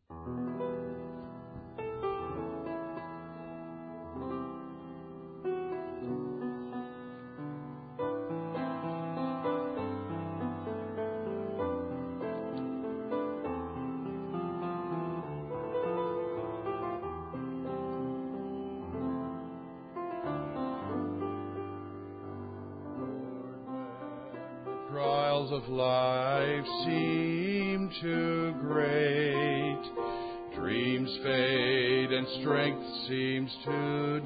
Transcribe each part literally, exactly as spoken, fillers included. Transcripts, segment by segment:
Trials of life seem too great, dreams fade and strength seems to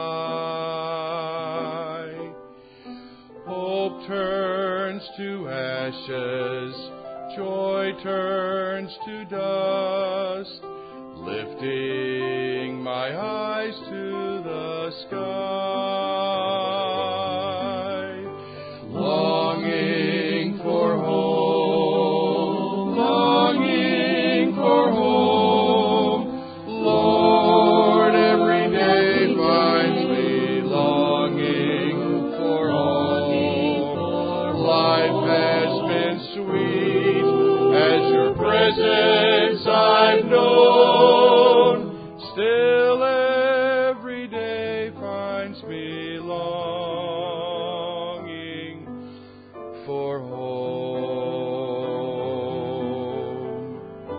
die. Hope turns to ashes, joy turns to dust, lifting my eyes to the sky. Longing for home, longing for home. Lord, every day finds me longing for home. Life has been sweet as your presence I've known. Still every day finds me longing for home.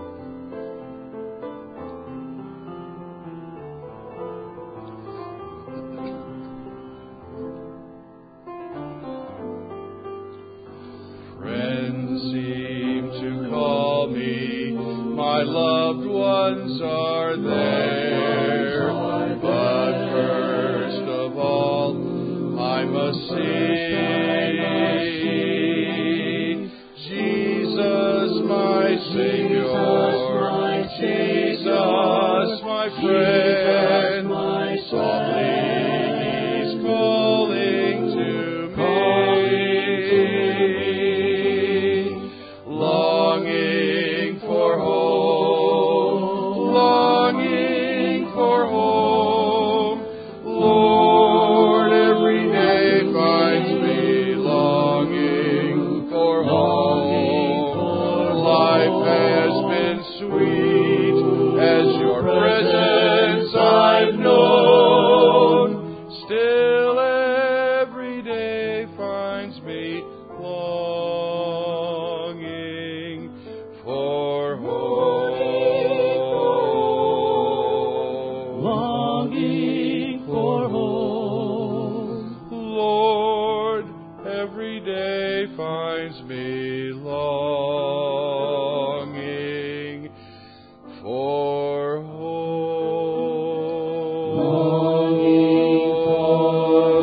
Friends seem to call me, my loved ones are there, but first of all I must see Jesus, my Savior, Jesus, my friend, softly He's calling to me, longing for home, longing for home. Lord, every day finds me longing for home. Life has been sweet as your presence I've known. Still every day finds me longing for home. Longing for home. Lord, every day finds me longing for home. Longing for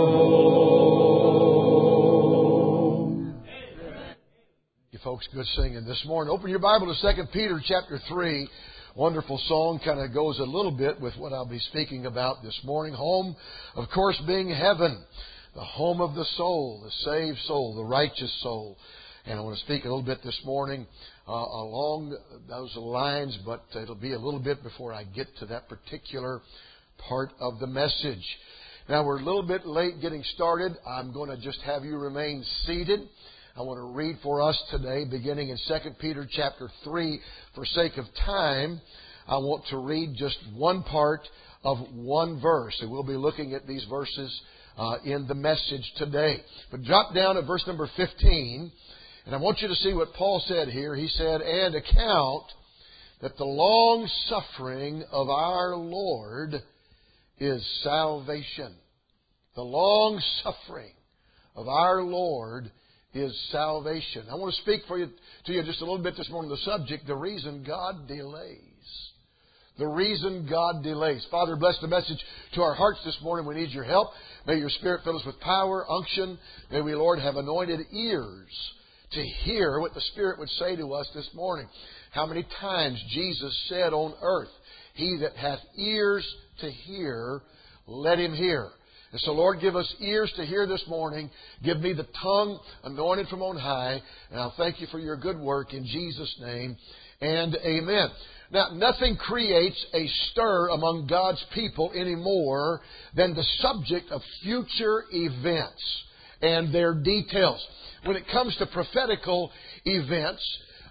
home. You folks, good singing this morning. Open your Bible to Second Peter chapter three. Wonderful song, kind of goes a little bit with what I'll be speaking about this morning. Home, of course, being heaven, the home of the soul, the saved soul, the righteous soul. And I want to speak a little bit this morning uh, along those lines, but it'll be a little bit before I get to that particular part of the message. Now, we're a little bit late getting started. I'm going to just have you remain seated. I want to read for us today, beginning in Second Peter chapter three. For sake of time, I want to read just one part of one verse. And we'll be looking at these verses uh, in the message today. But drop down at verse number fifteen, and I want you to see what Paul said here. He said, "And account that the long suffering of our Lord is salvation." The long suffering of our Lord is salvation. I want to speak for you to you just a little bit this morning. The subject, the reason God delays. The reason God delays. Father, bless the message to our hearts this morning. We need your help. May your Spirit fill us with power, unction. May we, Lord, have anointed ears to hear what the Spirit would say to us this morning. How many times Jesus said on earth, "He that hath ears to hear, let him hear." And so, Lord, give us ears to hear this morning. Give me the tongue anointed from on high. And I'll thank you for your good work in Jesus' name. And amen. Now, nothing creates a stir among God's people any more than the subject of future events and their details. When it comes to prophetical events,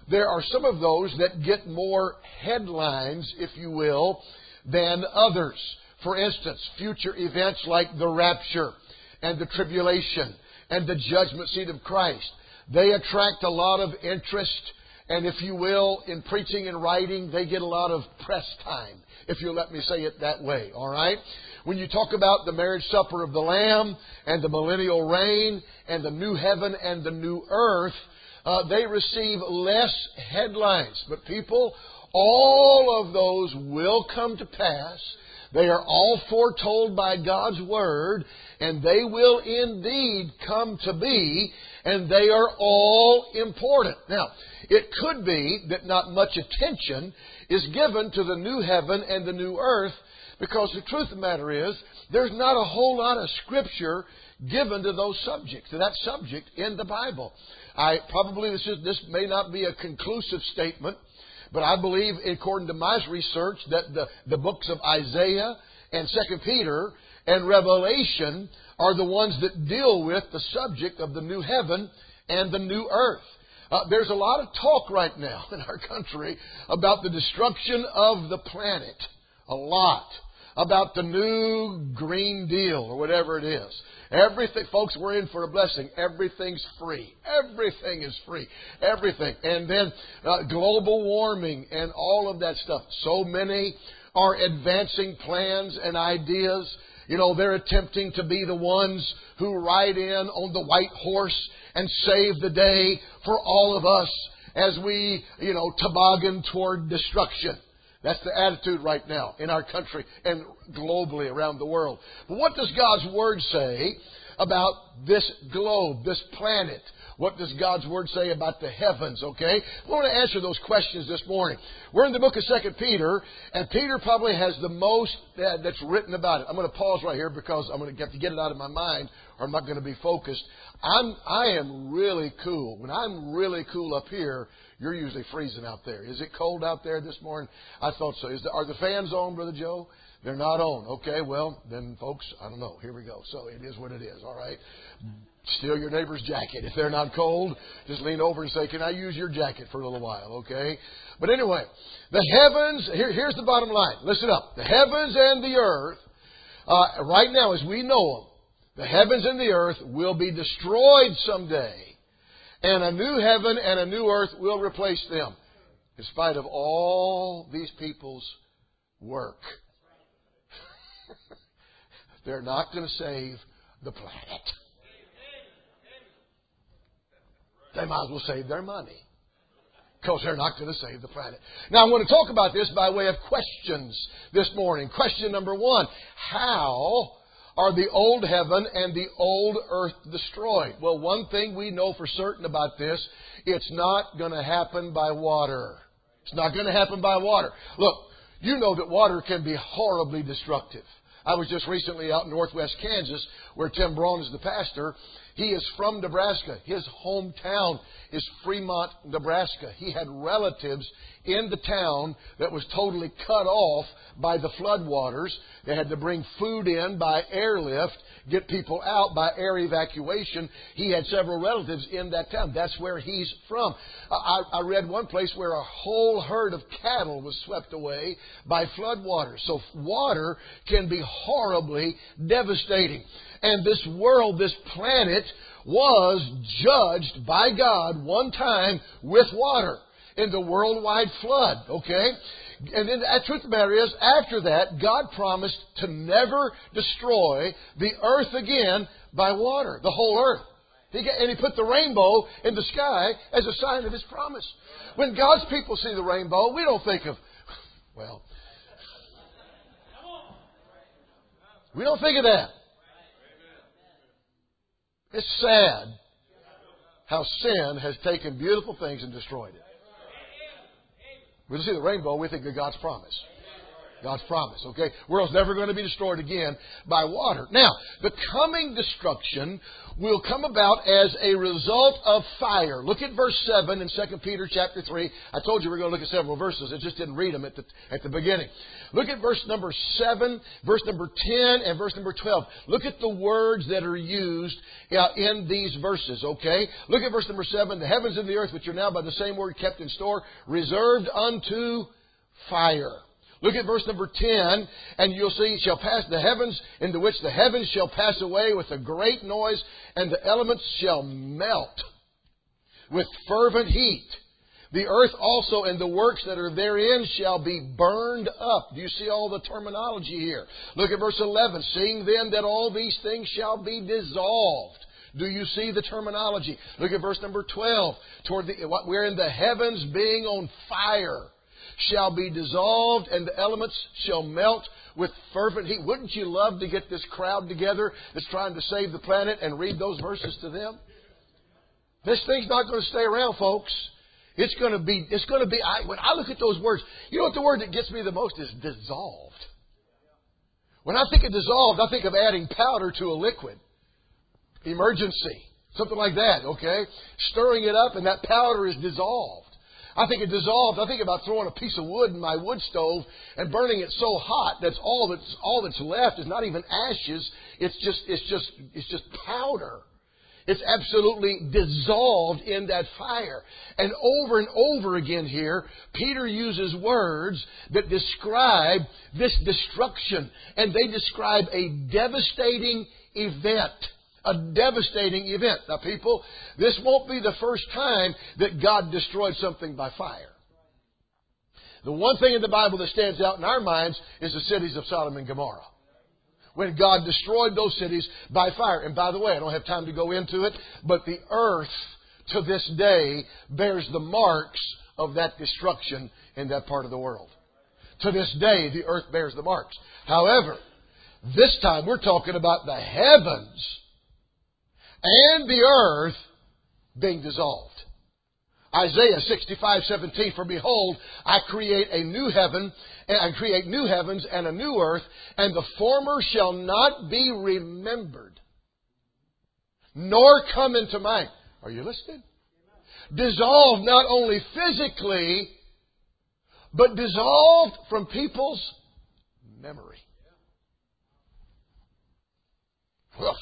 there are some of those that get more headlines, if you will, than others. For instance, future events like the rapture and the tribulation and the judgment seat of Christ. They attract a lot of interest, and if you will, in preaching and writing, they get a lot of press time, if you'll let me say it that way, all right? When you talk about the marriage supper of the Lamb and the millennial reign and the new heaven and the new earth, uh, they receive less headlines. But people, all of those will come to pass. They are all foretold by God's Word, and they will indeed come to be, and they are all important. Now, it could be that not much attention is given to the new heaven and the new earth, because the truth of the matter is, there's not a whole lot of Scripture given to those subjects, to that subject in the Bible. I probably, this, is, this may not be a conclusive statement, but I believe, according to my research, that the, the books of Isaiah and Second Peter and Revelation are the ones that deal with the subject of the new heaven and the new earth. Uh, there's a lot of talk right now in our country about the destruction of the planet. A lot. About the new Green Deal or whatever it is. Everything, folks, we're in for a blessing. Everything's free. Everything is free. Everything. And then uh, global warming and all of that stuff. So many are advancing plans and ideas. You know, they're attempting to be the ones who ride in on the white horse and save the day for all of us as we, you know, toboggan toward destruction. That's the attitude right now in our country and globally around the world. But what does God's Word say about this globe, this planet? What does God's Word say about the heavens, okay? We want to answer those questions this morning. We're in the book of Second Peter, and Peter probably has the most uh, that's written about it. I'm going to pause right here because I'm going to have to get it out of my mind or I'm not going to be focused. I'm, I am really cool. When I'm really cool up here, you're usually freezing out there. Is it cold out there this morning? I thought so. Is the, are the fans on, Brother Joe? They're not on. Okay, well, then, folks, I don't know. Here we go. So it is what it is, all right? Steal your neighbor's jacket. If they're not cold, just lean over and say, can I use your jacket for a little while, okay? But anyway, the heavens, here, here's the bottom line. Listen up. The heavens and the earth, uh, right now as we know them, the heavens and the earth will be destroyed someday. And a new heaven and a new earth will replace them. In spite of all these people's work. They're not going to save the planet. They might as well save their money. Because they're not going to save the planet. Now I'm going to talk about this by way of questions this morning. Question number one. How are the old heaven and the old earth destroyed? Well, one thing we know for certain about this, it's not going to happen by water. It's not going to happen by water. Look, you know that water can be horribly destructive. I was just recently out in northwest Kansas where Tim Braun is the pastor. He is from Nebraska. His hometown is Fremont, Nebraska. He had relatives in the town that was totally cut off by the floodwaters. They had to bring food in by airlift, get people out by air evacuation. He had several relatives in that town. That's where he's from. I, I read one place where a whole herd of cattle was swept away by floodwaters. So water can be horribly devastating. And this world, this planet, was judged by God one time with water in the worldwide flood, okay? And then the truth of the matter is, after that, God promised to never destroy the earth again by water, the whole earth. He got, and He put the rainbow in the sky as a sign of His promise. When God's people see the rainbow, we don't think of, well, we don't think of that. It's sad how sin has taken beautiful things and destroyed it. We see the rainbow, we think of God's promise. God's promise, okay? World's never going to be destroyed again by water. Now, the coming destruction will come about as a result of fire. Look at verse seven in Second Peter chapter three. I told you we we're going to look at several verses. I just didn't read them at the, at the beginning. Look at verse number seven, verse number ten, and verse number twelve. Look at the words that are used uh, in these verses, okay? Look at verse number seven. The heavens and the earth, which are now by the same word kept in store, reserved unto fire. Look at verse number ten, and you'll see, shall pass the heavens, into which the heavens shall pass away with a great noise, and the elements shall melt with fervent heat. The earth also and the works that are therein shall be burned up. Do you see all the terminology here? Look at verse eleven. Seeing then that all these things shall be dissolved. Do you see the terminology? Look at verse number twelve. Toward the, wherein the heavens being on fire shall be dissolved, and the elements shall melt with fervent heat. Wouldn't you love to get this crowd together that's trying to save the planet and read those verses to them? This thing's not going to stay around, folks. It's going to be, it's going to be, I, when I look at those words, you know what the word that gets me the most is dissolved. When I think of dissolved, I think of adding powder to a liquid. Emergency. Something like that, okay? Stirring it up and that powder is dissolved. I think it dissolved. I think about throwing a piece of wood in my wood stove and burning it so hot that's all that's all that's left is not even ashes. It's just it's just it's just powder. It's absolutely dissolved in that fire. And over and over again here, Peter uses words that describe this destruction, and they describe a devastating event. A devastating event. Now, people, this won't be the first time that God destroyed something by fire. The one thing in the Bible that stands out in our minds is the cities of Sodom and Gomorrah. When God destroyed those cities by fire. And by the way, I don't have time to go into it, but the earth to this day bears the marks of that destruction in that part of the world. To this day, the earth bears the marks. However, this time we're talking about the heavens and the earth being dissolved. Isaiah sixty-five seventeen, for behold, I create a new heaven, and I create new heavens and a new earth, and the former shall not be remembered, nor come into mind. Are you listening? Dissolved not only physically, but dissolved from people's memory. Well,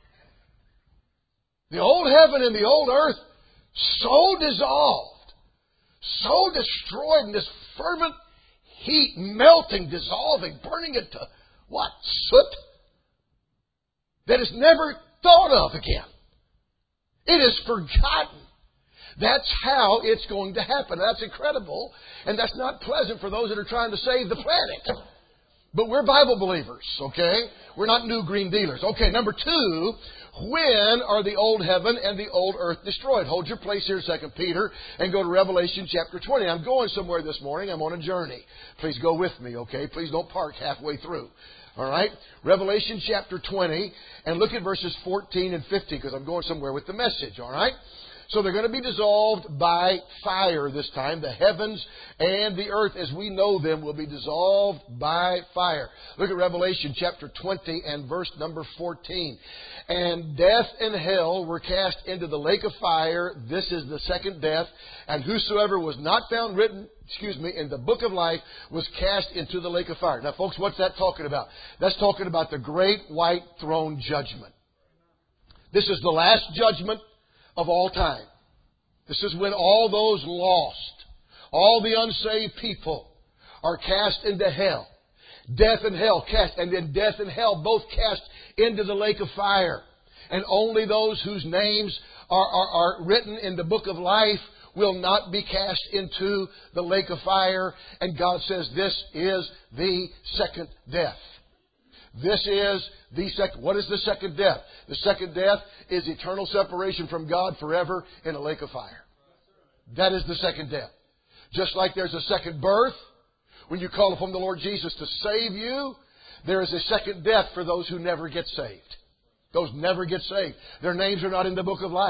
the old heaven and the old earth, so dissolved, so destroyed in this fervent heat, melting, dissolving, burning it to, what, soot? That is never thought of again. It is forgotten. That's how it's going to happen. That's incredible, and that's not pleasant for those that are trying to save the planet. But we're Bible believers, okay? We're not new green dealers. Okay, number two, when are the old heaven and the old earth destroyed? Hold your place here in Second Peter and go to Revelation chapter twenty. I'm going somewhere this morning. I'm on a journey. Please go with me, okay? Please don't park halfway through. All right? Revelation chapter twenty, and look at verses fourteen and fifteen, because I'm going somewhere with the message, all right? So they're going to be dissolved by fire this time. The heavens and the earth as we know them will be dissolved by fire. Look at Revelation chapter twenty and verse number fourteen. And death and hell were cast into the lake of fire. This is the second death. And whosoever was not found written, excuse me, in the book of life was cast into the lake of fire. Now, folks, what's that talking about? That's talking about the great white throne judgment. This is the last judgment of all time. This is when all those lost, all the unsaved people are cast into hell. Death and hell cast, and then death and hell both cast into the lake of fire. And only those whose names are, are, are written in the book of life will not be cast into the lake of fire. And God says this is the second death. This is the second. What is the second death? The second death is eternal separation from God forever in a lake of fire. That is the second death. Just like there's a second birth, when you call upon the Lord Jesus to save you, there is a second death for those who never get saved. Those never get saved. Their names are not in the book of life.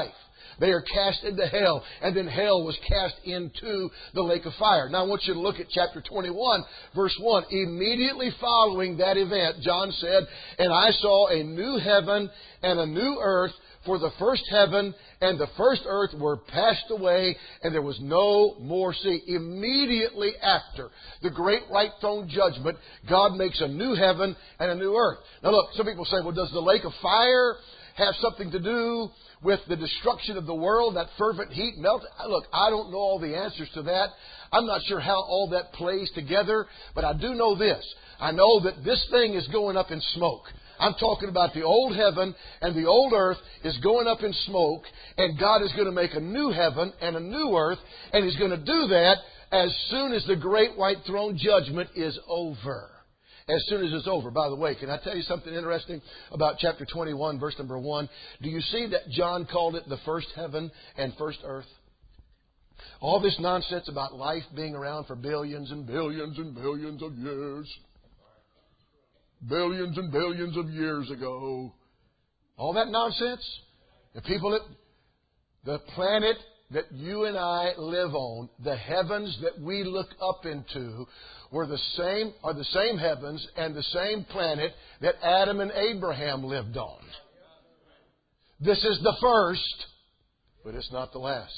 They are cast into hell. And then hell was cast into the lake of fire. Now I want you to look at chapter twenty-one, verse one. Immediately following that event, John said, "And I saw a new heaven and a new earth, for the first heaven and the first earth were passed away, and there was no more sea." Immediately after the great white throne judgment, God makes a new heaven and a new earth. Now look, some people say, well, does the lake of fire have something to do with the destruction of the world, that fervent heat melt? Look, I don't know all the answers to that. I'm not sure how all that plays together, but I do know this. I know that this thing is going up in smoke. I'm talking about the old heaven and the old earth is going up in smoke, and God is going to make a new heaven and a new earth, and He's going to do that as soon as the great white throne judgment is over. As soon as it's over. By the way, can I tell you something interesting about chapter twenty-one, verse number one? Do you see that John called it the first heaven and first earth? All this nonsense about life being around for billions and billions and billions of years. Billions and billions of years ago. All that nonsense. The people that, the planet that you and I live on, the heavens that we look up into, were the same, are the same heavens and the same planet that Adam and Abraham lived on. This is the first, but it's not the last.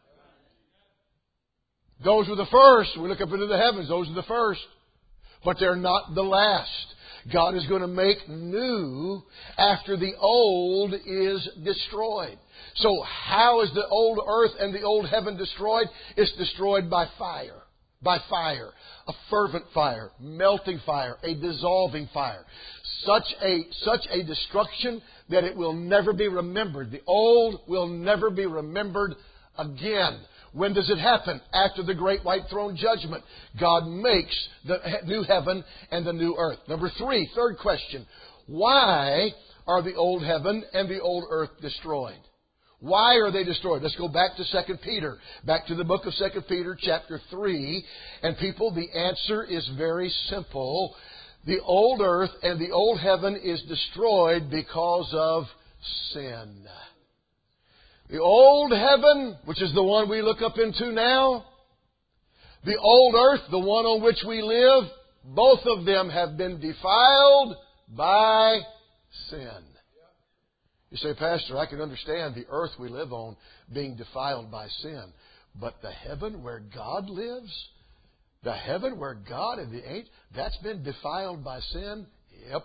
Those were the first. We look up into the heavens. Those are the first. But they're not the last. God is going to make new after the old is destroyed. So how is the old earth and the old heaven destroyed? It's destroyed by fire. By fire. A fervent fire. Melting fire. A dissolving fire. Such a, such a destruction that it will never be remembered. The old will never be remembered again. When does it happen? After the great white throne judgment. God makes the new heaven and the new earth. Number three, third question. Why are the old heaven and the old earth destroyed? Why are they destroyed? Let's go back to Second Peter. Back to the book of Second Peter, chapter three. And people, the answer is very simple. The old earth and the old heaven is destroyed because of sin. The old heaven, which is the one we look up into now, the old earth, the one on which we live, both of them have been defiled by sin. You say, Pastor, I can understand the earth we live on being defiled by sin. But the heaven where God lives, the heaven where God and the angels, that's been defiled by sin? Yep.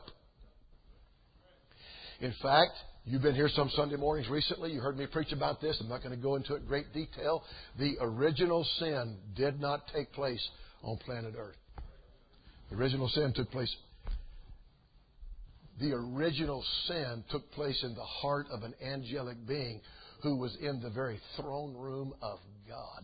In fact, you've been here some Sunday mornings recently. You heard me preach about this. I'm not going to go into it in great detail. The original sin did not take place on planet Earth. The original sin took place. The original sin took place in the heart of an angelic being who was in the very throne room of God.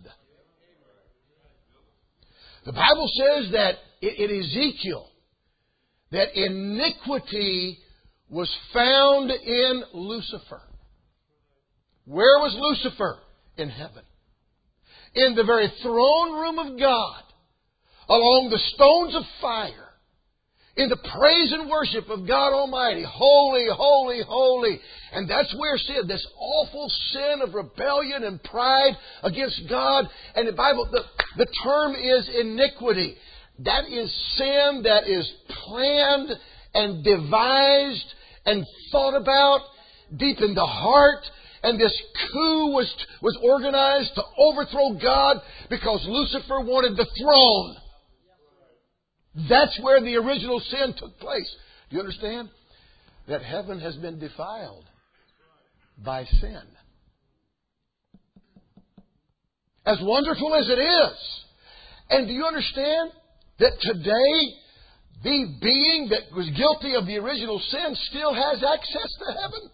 The Bible says that in Ezekiel that iniquity was found in Lucifer. Where was Lucifer? In heaven. In the very throne room of God, along the stones of fire, in the praise and worship of God Almighty. Holy, holy, holy. And that's where sin, this awful sin of rebellion and pride against God. And the Bible, the, the term is iniquity. That is sin that is planned and devised and thought about deep in the heart. And this coup was, was organized to overthrow God because Lucifer wanted the throne. That's where the original sin took place. Do you understand? That heaven has been defiled by sin. As wonderful as it is. And do you understand that today the being that was guilty of the original sin still has access to heaven?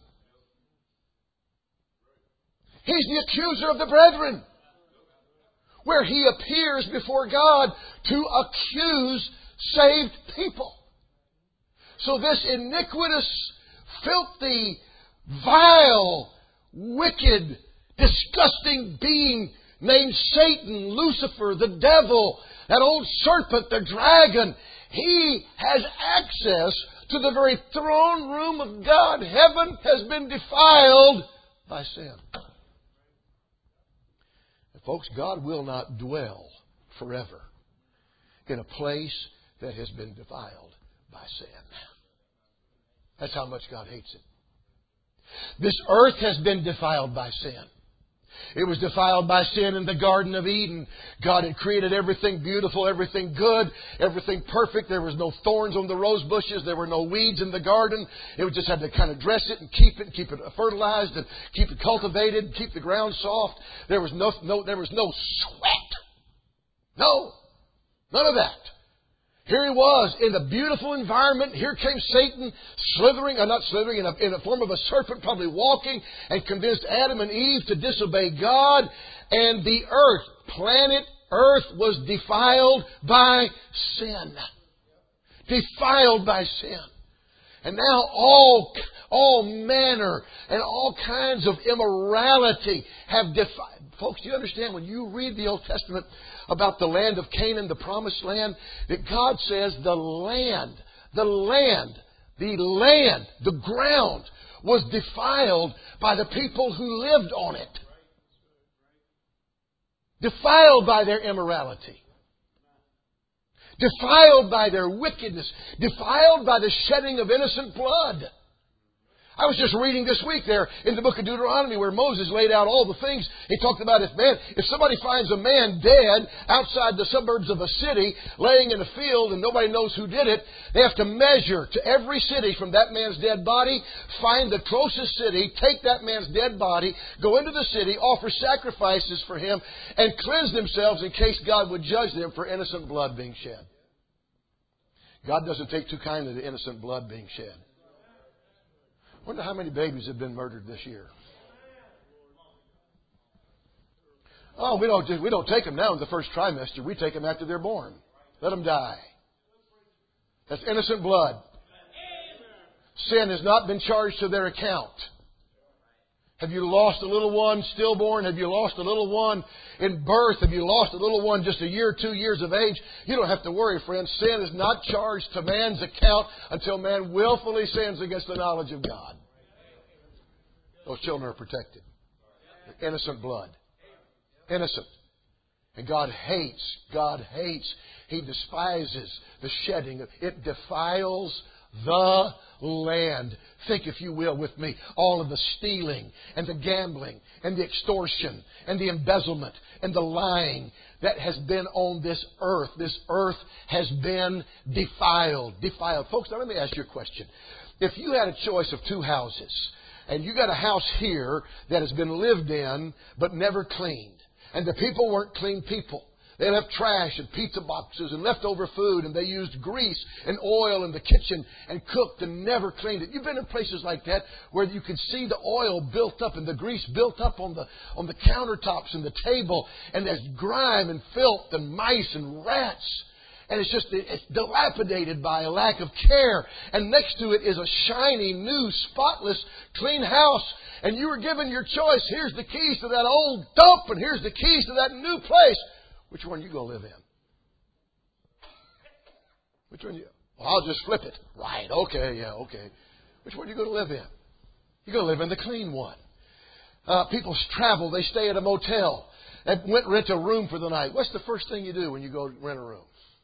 He's the accuser of the brethren, where he appears before God to accuse saved people. So this iniquitous, filthy, vile, wicked, disgusting being named Satan, Lucifer, the devil, that old serpent, the dragon, he has access to the very throne room of God. Heaven has been defiled by sin. Folks, God will not dwell forever in a place that has been defiled by sin. That's how much God hates it. This earth has been defiled by sin. It was defiled by sin in the Garden of Eden. God had created everything beautiful, everything good, everything perfect. There was no thorns on the rose bushes. There were no weeds in the garden. It just had to kind of dress it and keep it, and keep it fertilized, and keep it cultivated, and keep the ground soft. There was no, no, there was no sweat. No, none of that. Here he was in a beautiful environment. Here came Satan slithering, or not slithering, in a, in a form of a serpent, probably walking, and convinced Adam and Eve to disobey God. And the earth, planet Earth, was defiled by sin. Defiled by sin. And now all, all manner and all kinds of immorality have defiled. Folks, do you understand when you read the Old Testament about the land of Canaan, the promised land, that God says the land, the land, the land, the ground was defiled by the people who lived on it. Defiled by their immorality. Defiled by their wickedness. Defiled by the shedding of innocent blood. I was just reading this week there in the book of Deuteronomy where Moses laid out all the things. He talked about if man, if somebody finds a man dead outside the suburbs of a city, laying in a field and nobody knows who did it, they have to measure to every city from that man's dead body, find the closest city, take that man's dead body, go into the city, offer sacrifices for him, and cleanse themselves in case God would judge them for innocent blood being shed. God doesn't take too kindly to innocent blood being shed. I wonder how many babies have been murdered this year. Oh, we don't just, we don't take them now in the first trimester. We take them after they're born. Let them die. That's innocent blood. Sin has not been charged to their account. Have you lost a little one stillborn? Have you lost a little one in birth? Have you lost a little one just a year, two years of age? You don't have to worry, friends. Sin is not charged to man's account until man willfully sins against the knowledge of God. Those children are protected. They're innocent blood. Innocent. And God hates, God hates, He despises the shedding of it. Defiles the land. Think, if you will, with me, all of the stealing and the gambling and the extortion and the embezzlement and the lying that has been on this earth. This earth has been defiled. Defiled. Folks, now let me ask you a question. If you had a choice of two houses, and you got a house here that has been lived in but never cleaned, and the people weren't clean people. They left trash and pizza boxes and leftover food, and they used grease and oil in the kitchen and cooked and never cleaned it. You've been in places like that where you can see the oil built up and the grease built up on the on the countertops and the table, and there's grime and filth and mice and rats. And it's just it's dilapidated by a lack of care. And next to it is a shiny, new, spotless, clean house. And you were given your choice. Here's the keys to that old dump, and here's the keys to that new place. Which one are you going to live in? Which one? You, well, I'll just flip it. Right. Okay. Yeah. Okay. Which one are you going to live in? You're going to live in the clean one. Uh, people travel. They stay at a motel. They went rent a room for the night. What's the first thing you do when you go rent a room?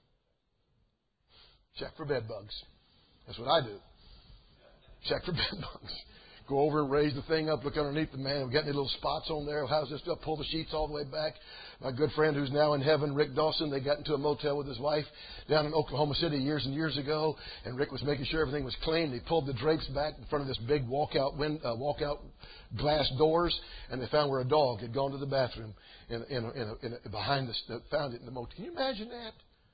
Check for bed bugs. That's what I do. Check for bed bugs. Go over and raise the thing up, look underneath the man. Got any little spots on there? How's this stuff? Pull the sheets all the way back. My good friend who's now in heaven, Rick Dawson, they got into a motel with his wife down in Oklahoma City years and years ago. And Rick was making sure everything was clean. He pulled the drapes back in front of this big walkout wind, uh, walkout glass doors, and they found where a dog had gone to the bathroom in, in, in, in, in behind the found it in the motel. Can you imagine that?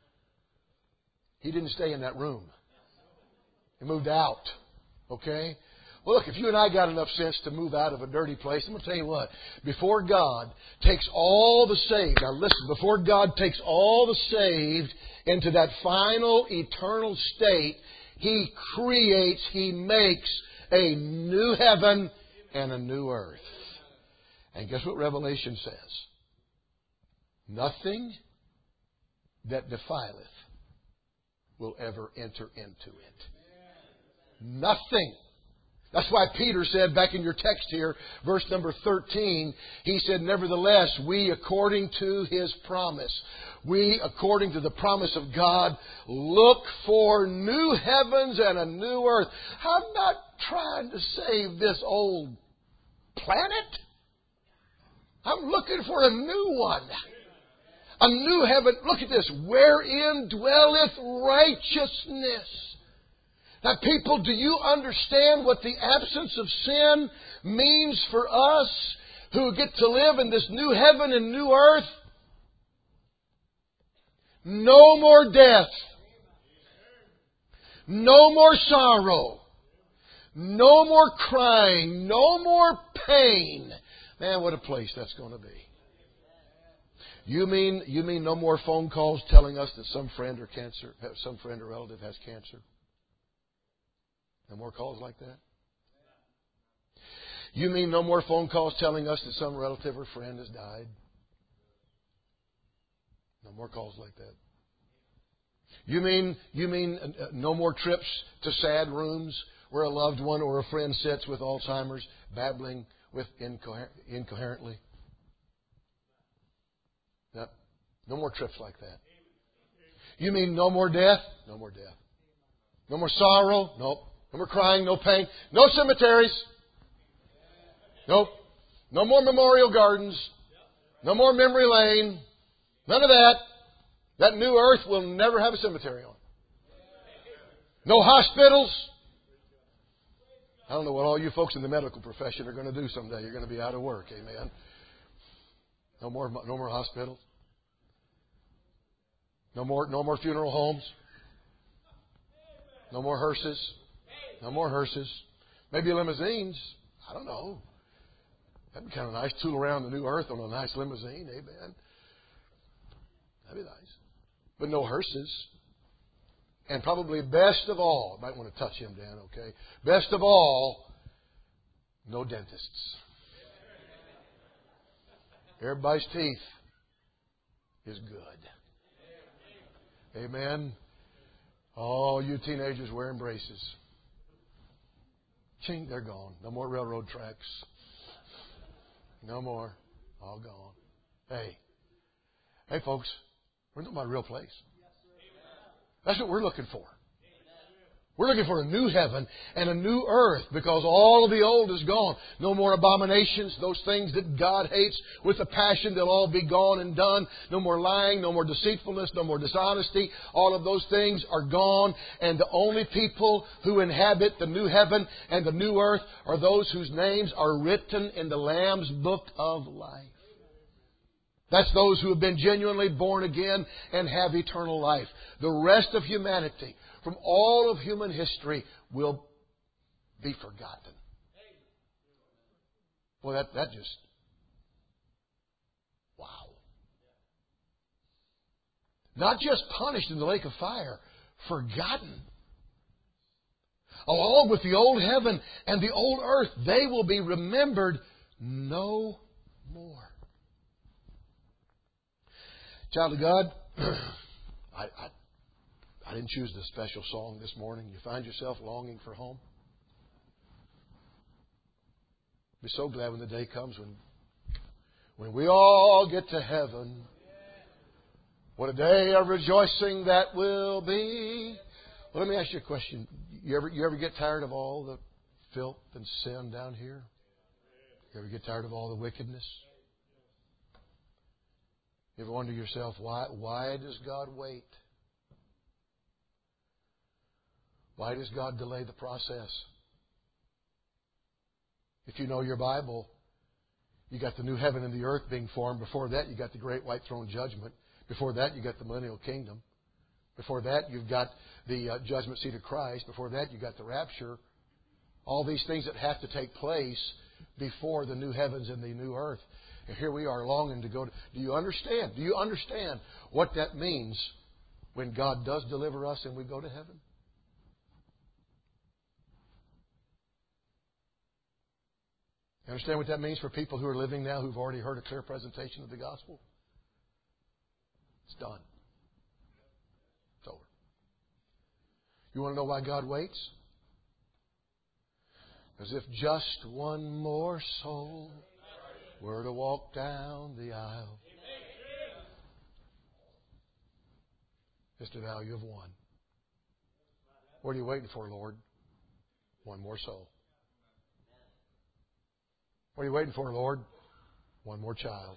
He didn't stay in that room. He moved out. Okay? Well, look, if you and I got enough sense to move out of a dirty place, I'm going to tell you what. Before God takes all the saved, now listen, before God takes all the saved into that final eternal state, He creates, He makes a new heaven and a new earth. And guess what Revelation says? Nothing that defileth will ever enter into it. Nothing That's why Peter said back in your text here, verse number thirteen, he said, nevertheless, we according to His promise, we according to the promise of God, look for new heavens and a new earth. I'm not trying to save this old planet. I'm looking for a new one. A new heaven. Look at this. Wherein dwelleth righteousness. Now, people, do you understand what the absence of sin means for us who get to live in this new heaven and new earth? No more death. No more sorrow. No more crying. No more pain. Man, what a place that's going to be. You mean you mean no more phone calls telling us that some friend or cancer, some friend or relative has cancer? No more calls like that? You mean no more phone calls telling us that some relative or friend has died? No more calls like that. You mean you mean no more trips to sad rooms where a loved one or a friend sits with Alzheimer's, babbling with incoher- incoherently? No, no more trips like that. You mean no more death? No more death. No more sorrow? Nope. No more crying, no pain. No cemeteries. Nope. No more memorial gardens. No more memory lane. None of that. That new earth will never have a cemetery on. No hospitals. I don't know what all you folks in the medical profession are going to do someday. You're going to be out of work. Amen. No more, no more hospitals. No more, no more funeral homes. No more hearses. No more hearses. Maybe limousines. I don't know. That'd be kind of nice. Tool around the new earth on a nice limousine. Amen. That'd be nice. But no hearses. And probably best of all, might want to touch him, Dan, okay? Best of all, no dentists. Everybody's teeth is good. Amen. All you teenagers wearing braces. Ching, they're gone. No more railroad tracks. No more. All gone. Hey. Hey, folks. We're talking about a real place. That's what we're looking for. We're looking for a new heaven and a new earth because all of the old is gone. No more abominations, those things that God hates with a passion, they'll all be gone and done. No more lying, no more deceitfulness, no more dishonesty. All of those things are gone. And the only people who inhabit the new heaven and the new earth are those whose names are written in the Lamb's book of life. That's those who have been genuinely born again and have eternal life. The rest of humanity, from all of human history, will be forgotten. Well, that, that just... Wow. Not just punished in the lake of fire, forgotten. Along with the old heaven and the old earth, they will be remembered no more. Child of God, I, I, I didn't choose this special song this morning. You find yourself longing for home? Be so glad when the day comes when, when we all get to heaven. What a day of rejoicing that will be. Well, let me ask you a question. You ever, you ever get tired of all the filth and sin down here? You ever get tired of all the wickedness? You ever wonder yourself, why, why does God wait? Why does God delay the process? If you know your Bible, you got the new heaven and the earth being formed. Before that, you got the great white throne judgment. Before that, you got the millennial kingdom. Before that, you've got the uh, judgment seat of Christ. Before that, you got the rapture. All these things that have to take place before the new heavens and the new earth. And here we are longing to go to... Do you understand? Do you understand what that means when God does deliver us and we go to heaven? You understand what that means for people who are living now who've already heard a clear presentation of the gospel? It's done. It's over. You want to know why God waits? As if just one more soul were to walk down the aisle. Just the value of one. What are you waiting for, Lord? One more soul. What are you waiting for, Lord? One more child.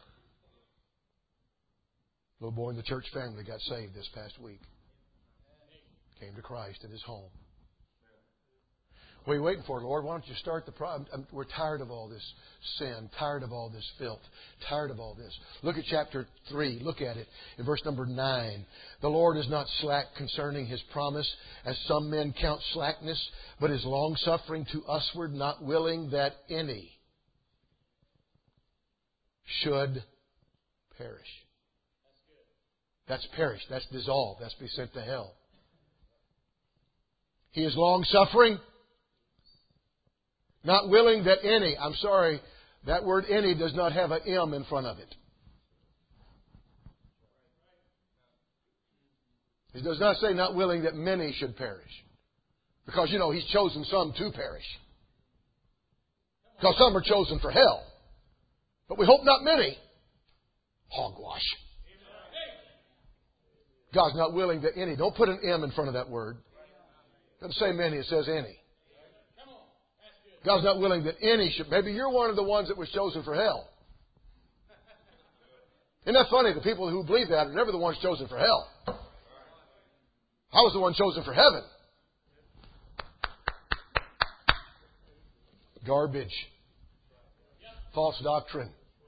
A little boy in the church family got saved this past week. Came to Christ in his home. What are you waiting for, Lord? Why don't you start the problem? We're tired of all this sin, tired of all this filth, tired of all this. Look at chapter three. Look at it in verse number nine. The Lord is not slack concerning His promise, as some men count slackness, but is longsuffering to usward, not willing that any should perish. That's perish. That's dissolve. That's be sent to hell. He is long-suffering, not willing that any, I'm sorry, that word any does not have an M in front of it. He does not say not willing that many should perish. Because, you know, He's chosen some to perish. Because some are chosen for hell. But we hope not many. Hogwash. God's not willing that any. Don't put an M in front of that word. It doesn't say many, it says any. God's not willing that any should. Maybe you're one of the ones that was chosen for hell. Isn't that funny? The people who believe that are never the ones chosen for hell. I was the one chosen for heaven. Garbage. False doctrine.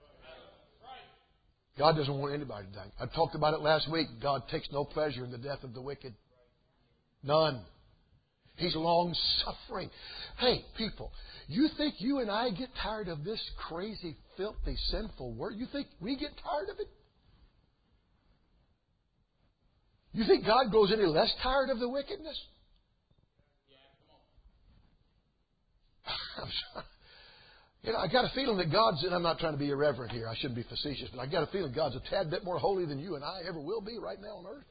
God doesn't want anybody to die. I talked about it last week. God takes no pleasure in the death of the wicked. None. He's long-suffering. Hey, people, you think you and I get tired of this crazy, filthy, sinful word? You think we get tired of it? You think God grows any less tired of the wickedness? I'm sorry. You know, I got a feeling that God's, and I'm not trying to be irreverent here, I shouldn't be facetious, but I got a feeling God's a tad bit more holy than you and I ever will be right now on earth.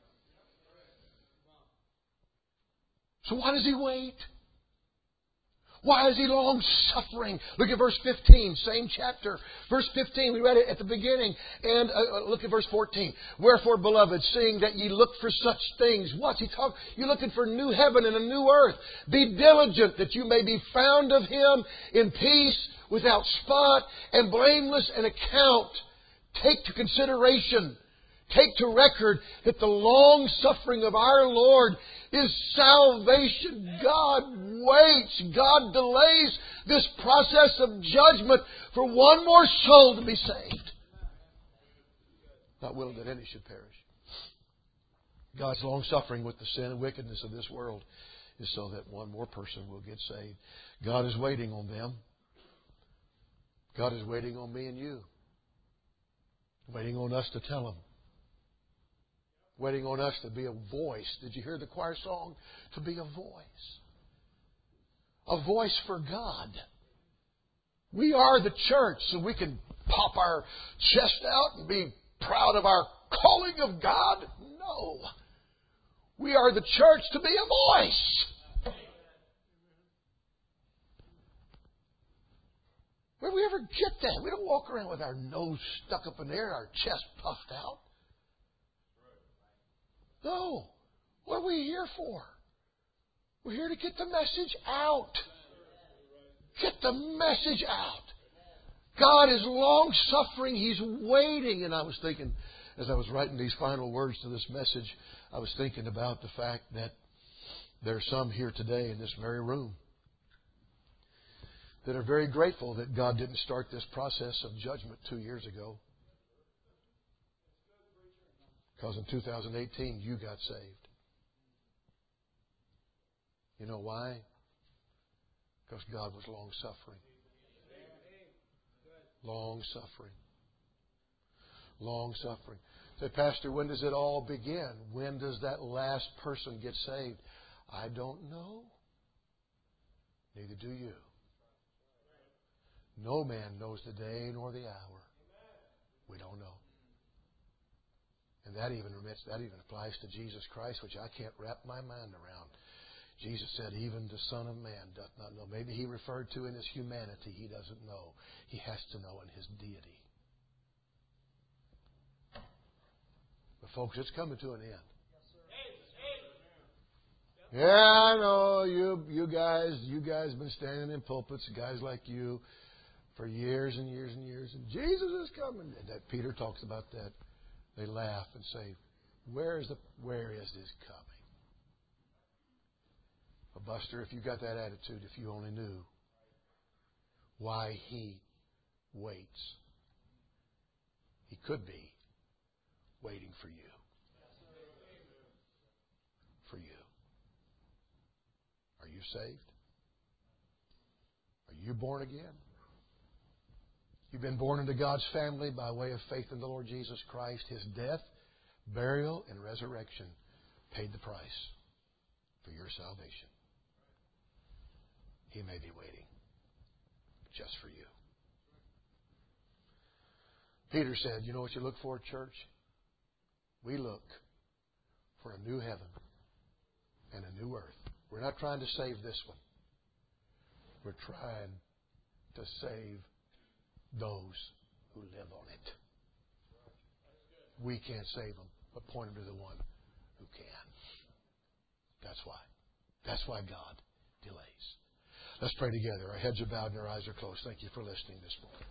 So why does He wait? Why is He long-suffering? Look at verse fifteen, same chapter. Verse fifteen, we read it at the beginning. And uh, look at verse fourteen. Wherefore, beloved, seeing that ye look for such things. What's He talking? You're looking for new heaven and a new earth. Be diligent that you may be found of Him in peace, without spot, and blameless in account. Take to consideration, take to record that the long-suffering of our Lord is salvation. God waits. God delays this process of judgment for one more soul to be saved. Not willing that any should perish. God's long-suffering with the sin and wickedness of this world is so that one more person will get saved. God is waiting on them. God is waiting on me and you. Waiting on us to tell Him. Waiting on us to be a voice. Did you hear the choir song? To be a voice. A voice for God. We are the church, so we can pop our chest out and be proud of our calling of God? No. We are the church to be a voice. Where do we ever get that? We don't walk around with our nose stuck up in the air, our chest puffed out. No. What are we here for? We're here to get the message out. Get the message out. God is long-suffering. He's waiting. And I was thinking, as I was writing these final words to this message, I was thinking about the fact that there are some here today in this very room that are very grateful that God didn't start this process of judgment two years ago. Because in two thousand eighteen, you got saved. You know why? Because God was long-suffering. Long-suffering. Long-suffering. Say, Pastor, when does it all begin? When does that last person get saved? I don't know. Neither do you. No man knows the day nor the hour. We don't know. And that even remits, that even applies to Jesus Christ, which I can't wrap my mind around. Jesus said, even the Son of Man doth not know. Maybe He referred to in His humanity. He doesn't know. He has to know in His deity. But folks, it's coming to an end. Yeah, I know you you guys you guys have been standing in pulpits, guys like you, for years and years and years, and Jesus is coming. And that Peter talks about that. They laugh and say, "Where is the where is this coming?" But Buster, if you got that attitude, if you only knew why He waits, He could be waiting for you. For you. Are you saved? Are you born again? You've been born into God's family by way of faith in the Lord Jesus Christ. His death, burial, and resurrection paid the price for your salvation. He may be waiting just for you. Peter said, you know what you look for, church? We look for a new heaven and a new earth. We're not trying to save this one. We're trying to save those who live on it. We can't save them, but point them to the one who can. That's why. That's why God delays. Let's pray together. Our heads are bowed and our eyes are closed. Thank you for listening this morning.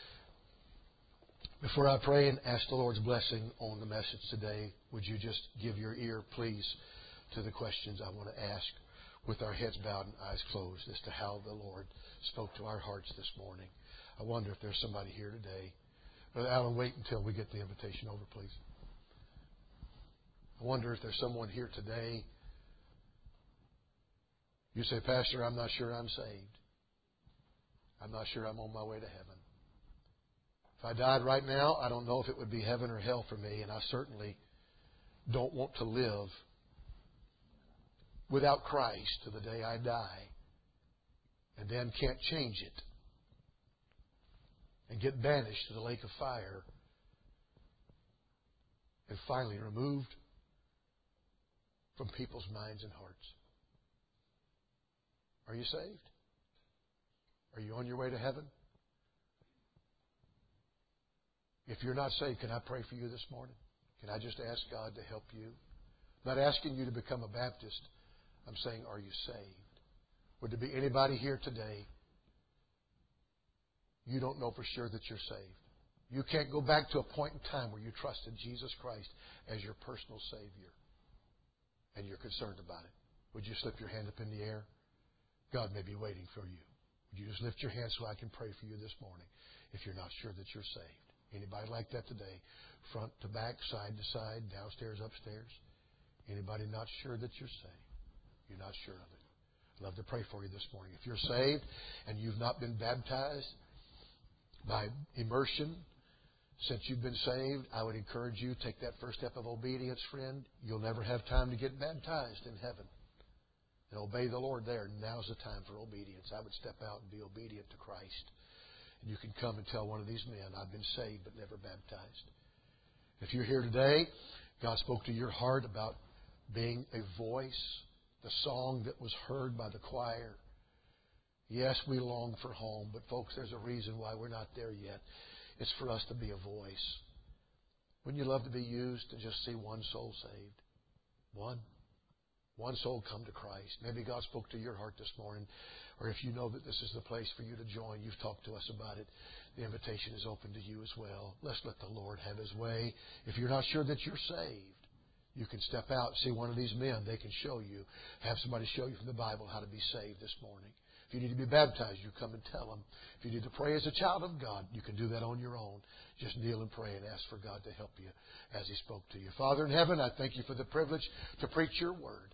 Before I pray and ask the Lord's blessing on the message today, would you just give your ear, please, to the questions I want to ask with our heads bowed and eyes closed as to how the Lord spoke to our hearts this morning. I wonder if there's somebody here today. Brother Alan, wait until we get the invitation over, please. I wonder if there's someone here today. You say, Pastor, I'm not sure I'm saved. I'm not sure I'm on my way to heaven. If I died right now, I don't know if it would be heaven or hell for me, and I certainly don't want to live without Christ to the day I die, and then can't change it and get banished to the lake of fire and finally removed from people's minds and hearts. Are you saved? Are you on your way to heaven? If you're not saved, can I pray for you this morning? Can I just ask God to help you? I'm not asking you to become a Baptist. I'm saying, are you saved? Would there be anybody here today you don't know for sure that you're saved? You can't go back to a point in time where you trusted Jesus Christ as your personal Savior and you're concerned about it. Would you slip your hand up in the air? God may be waiting for you. Would you just lift your hand so I can pray for you this morning if you're not sure that you're saved? Anybody like that today? Front to back, side to side, downstairs, upstairs? Anybody not sure that you're saved? You're not sure of it. I'd love to pray for you this morning. If you're saved and you've not been baptized by immersion since you've been saved, I would encourage you to take that first step of obedience, friend. You'll never have time to get baptized in heaven. And obey the Lord there. Now's the time for obedience. I would step out and be obedient to Christ. And you can come and tell one of these men, I've been saved but never baptized. If you're here today, God spoke to your heart about being a voice, the song that was heard by the choir. Yes, we long for home, but folks, there's a reason why we're not there yet. It's for us to be a voice. Wouldn't you love to be used to just see one soul saved? One. One soul come to Christ. Maybe God spoke to your heart this morning. Or if you know that this is the place for you to join, you've talked to us about it. The invitation is open to you as well. Let's let the Lord have His way. If you're not sure that you're saved, you can step out and see one of these men. They can show you, have somebody show you from the Bible how to be saved this morning. If you need to be baptized, you come and tell them. If you need to pray as a child of God, you can do that on your own. Just kneel and pray and ask for God to help you as He spoke to you. Father in heaven, I thank You for the privilege to preach Your word.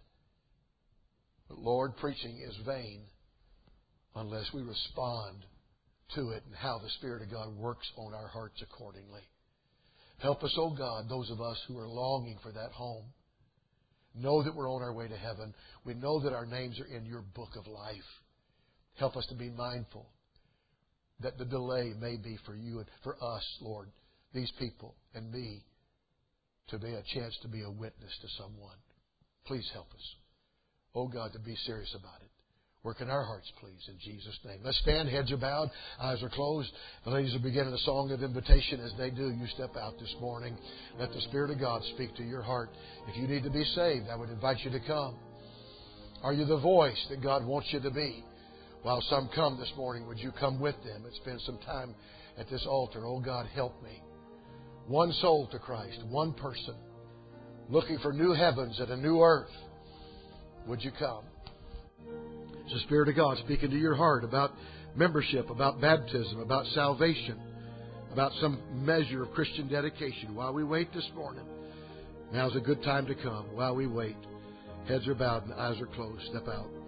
But Lord, preaching is vain unless we respond to it and how the Spirit of God works on our hearts accordingly. Help us, oh God, those of us who are longing for that home. Know that we're on our way to heaven. We know that our names are in Your book of life. Help us to be mindful that the delay may be for You and for us, Lord, these people and me, to be a chance to be a witness to someone. Please help us. Oh, God, to be serious about it. Work in our hearts, please, in Jesus' name. Let's stand. Heads are bowed. Eyes are closed. The ladies are beginning a song of invitation. As they do, you step out this morning. Let the Spirit of God speak to your heart. If you need to be saved, I would invite you to come. Are you the voice that God wants you to be? While some come this morning, would you come with them and spend some time at this altar? Oh, God, help me. One soul to Christ, one person, looking for new heavens and a new earth. Would you come? It's the Spirit of God speaking to your heart about membership, about baptism, about salvation, about some measure of Christian dedication. While we wait this morning, now's a good time to come. While we wait, heads are bowed and eyes are closed. Step out.